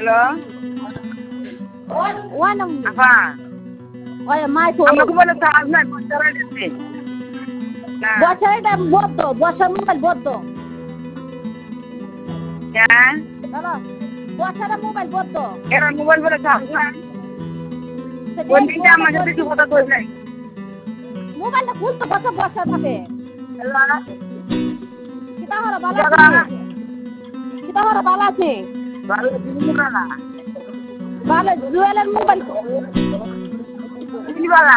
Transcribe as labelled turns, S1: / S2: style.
S1: hello
S2: ওয়ানম
S1: আপা
S2: ওই mic
S1: আমাকে বলে চার্জ নাই বছরে দিচ্ছি
S2: বছর এটা বদ্ধ বছর মোবাইল বদ্ধ
S1: হ্যাঁ
S2: হ্যালো বছরে মোবাইল বদ্ধ
S1: এরা মোবাইল বলে চার্জ নাই কোন দিনটা আমার সাথে কিছু কথা কই নাই
S2: মোবাইলটা খুলতে বছর বছর থাকে
S1: হ্যালো
S2: কিতা হলো ভালো আছে কিতা হলো ভালো আছে
S1: ভালো দিন না
S2: ভালো জুয়েলের মোবাইল
S1: কি বালা